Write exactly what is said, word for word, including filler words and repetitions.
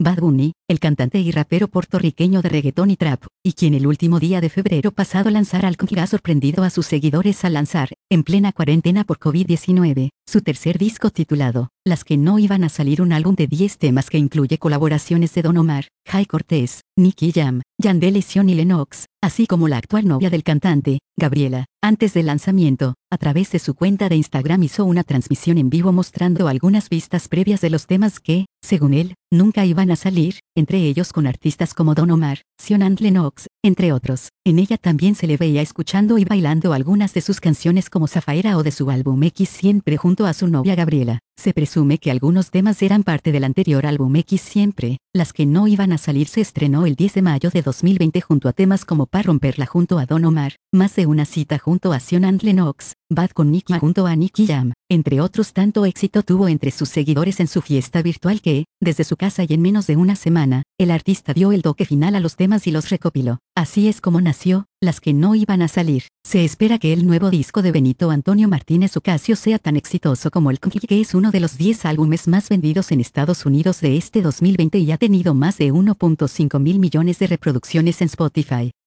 Bad Bunny, el cantante y rapero puertorriqueño de reggaetón y trap, y quien el último día de febrero pasado lanzara álbum que ha sorprendido a sus seguidores al lanzar, en plena cuarentena por COVID diecinueve, su tercer disco titulado, Las que no iban a salir, un álbum de diez temas que incluye colaboraciones de Don Omar, Jay Cortés, Nicky Jam, Yandel y Johnny Lennox, así como la actual novia del cantante, Gabriela. Antes del lanzamiento, a través de su cuenta de Instagram hizo una transmisión en vivo mostrando algunas vistas previas de los temas que, según él, nunca iban a salir, entre ellos con artistas como Don Omar, Sion Lennox, entre otros. En ella también se le veía escuchando y bailando algunas de sus canciones como Zafaera o de su álbum X Siempre junto a su novia Gabriela. Se presume que algunos temas eran parte del anterior álbum X Siempre. Las que no iban a salir se estrenó el diez de mayo de dos mil veinte junto a temas como Pa' Romperla junto a Don Omar, Más de una cita junto a Sion Lennox, Bad con Nicky junto a Nicky Jam, entre otros. Tanto éxito tuvo entre sus seguidores en su fiesta virtual que, desde su casa y en menos de una semana, el artista dio el toque final a los temas y los recopiló. Así es como nació, Las que no iban a salir. Se espera que el nuevo disco de Benito Antonio Martínez Ocasio sea tan exitoso como el que es uno de los diez álbumes más vendidos en Estados Unidos de este dos mil veinte y ha tenido más de uno punto cinco mil millones de reproducciones en Spotify.